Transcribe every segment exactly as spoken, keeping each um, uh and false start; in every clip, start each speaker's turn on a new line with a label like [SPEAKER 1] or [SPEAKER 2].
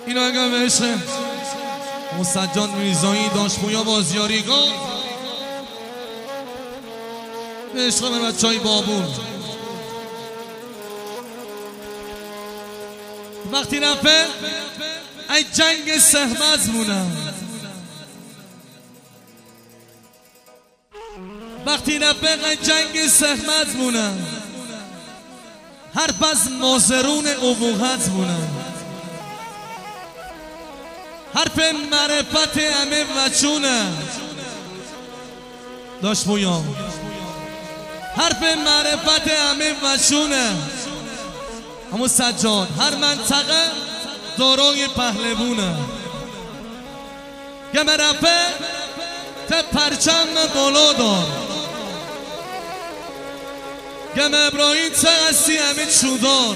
[SPEAKER 1] اینو اگر به عشق مسجاد میرزایی داشت پویا بازیاریگاه به عشق من بچه های بابون وقتی رفه ای جنگ سهمز مونم وقتی رفه ای جنگ سهمز مونم حرف از مازرون ابوغت مونم حرف معرفت همه وچونه داشت پویا حرف معرفت همه وچونه اما سجاد هر منطقه دارای پهلوونه گم رفه ته پرچم بالا دار گم ابراهیم ته اسی همه چودار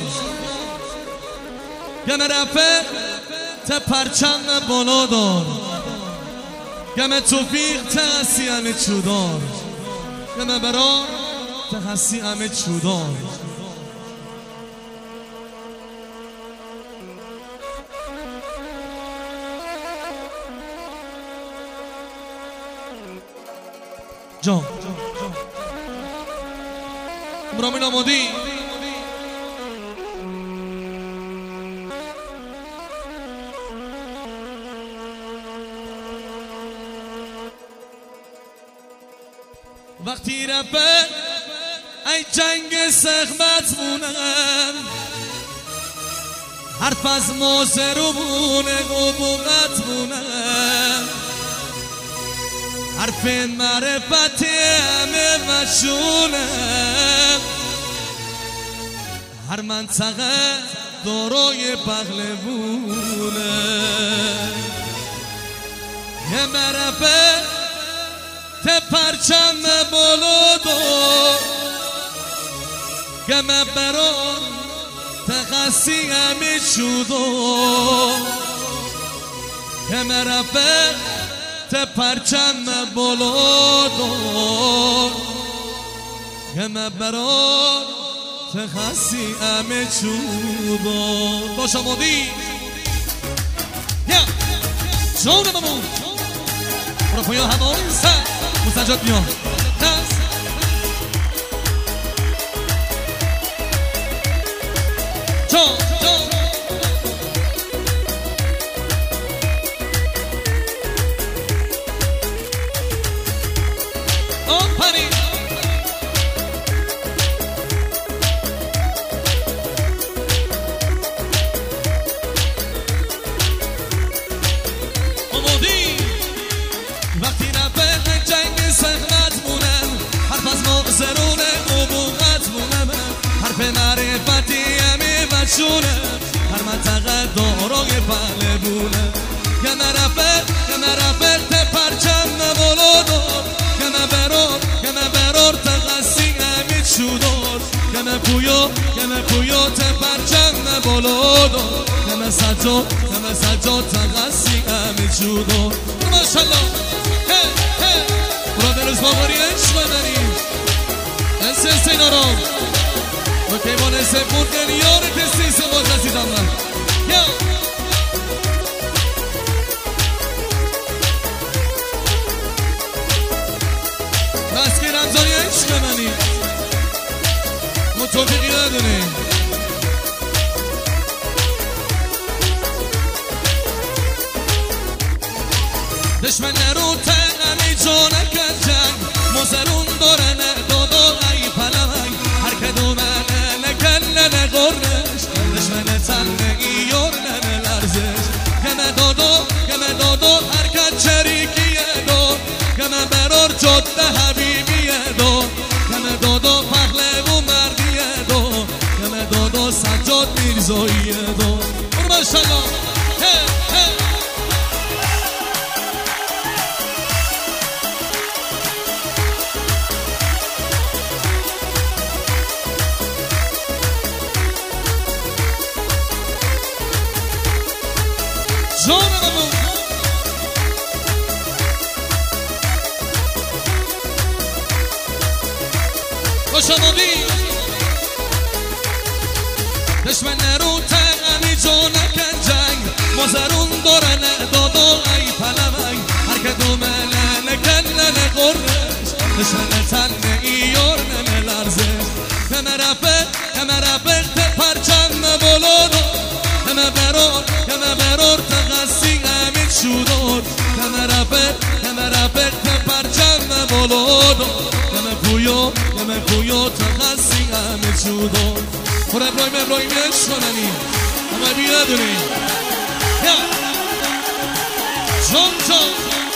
[SPEAKER 1] گم رفه ته پرچم بالا دار گم توفیق ته اسی همه چودار گم برار ته اسی همه چودار جان برامین آمادی وقتی رفه ای جنگ سخمت مونم حرف از مازرو مونه قبوغت مونم حرف معرفت همه مشونه هر منطقه دارای پهلوونه یه مرفه ته پرچم بالا دار گمه بران تخصی همه شدو گمه رفه ته پرچم بالا دار گمه بران تخصی همه شدو باش آمادی یا جون ممون برو پویا همون سر مسجاد بیا دست جان جان آفرین آمادی وقتی نفه جنگ سخنت مونم حرف از مازرون ابوغت مونم حرف معرفتی همه وچونم هر منطقه دارای پهلوونه گمه رفه گمه رفه ته پرچم بالا دار گمه برار گمه برار تقصی همه چودار گمه پویا گمه پویا ته پرچم بالا دار گمه سجاد گمه سجاد تقصی همه چودار ماشالله هی هی برادرز باقاری عشق داریم انسه سینارام و کیوان سفود دلیار تستی سباز رسیدم من یا مسکی رمزانی عشق منی متوفیقی ندونه دشمن نرو تنمی جانکن جنگ مازرون دارن دادا ای پلنگ هر که دومن نکلن قرنش دشمن تنمی یارنن لرزش گمه دادا گمه دادا هر که چریکیه دار گمه برار جاده حبیبیه دار گمه دادا پهلو مردیه دار گمه دادا سجاد میرزاییه دار برو ماشالله هی هی جانمون خوش آمدی دشمن نرو تنمی جانکن جنگ مزرون دورنه دادو ای پلمای هر که دومنه نکنه نقرش نشنه تنه ایور نمه لرزش همه رفه همه رفه ته پرچم بلودو همه برور همه برور تغسی امید شدود همه رفه همه رفه ته پرچم بلودو همه پویو همه پویو تغسی امید شدود خور ابراهیم ابراهیم شننی همه بیادونی یا چون چون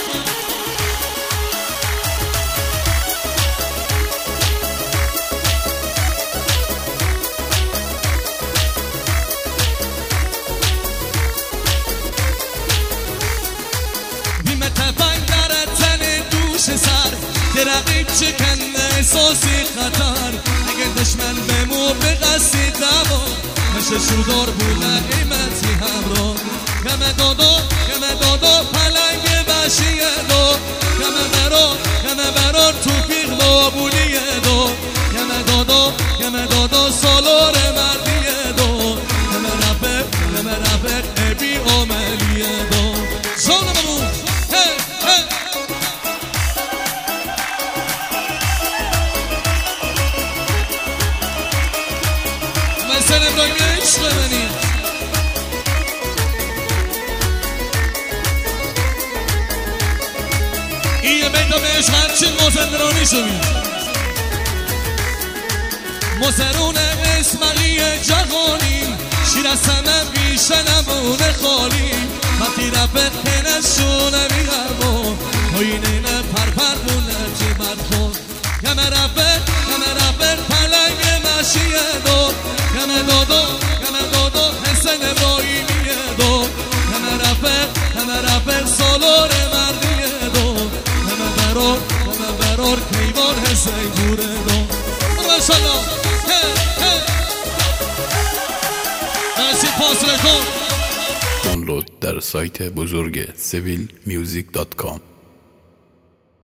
[SPEAKER 1] سر که رقیب چکنه احساسی خطر اگه دشمن بمو به قصی دوا مشه شودار بوله قیمتی همراه کمه دادو کمه دادو پلنگ بشیه دو کمه برار کمه برار توفیق لابولیه دو کمه دادو کمه دادو سالار مردیه دو کمه رفق کمه رفق ابی عملیه دو شونه بمون هی هی مثل ابراهیم عشق منی این بیتا بهش هرچی مزندرانی شدی مزرون اسمقی جهانی شیر از همه بیشه نمونه خالی وقتی رفت کنشونه میگرمو پایینه پرپر بونه جیبت خود کمه رفت کمه رفت پلنگ مشیه دو کمه دادو کمه دادو حسن ابراهیمیه دو کمه رفت کمه رفت سالار مردیه دو کمه برار کمه برار کیوان حسین دوره دو ماشالله نسی فاصله کن
[SPEAKER 2] دانلود در سایت بزرگ سویل میوزیک دات کام.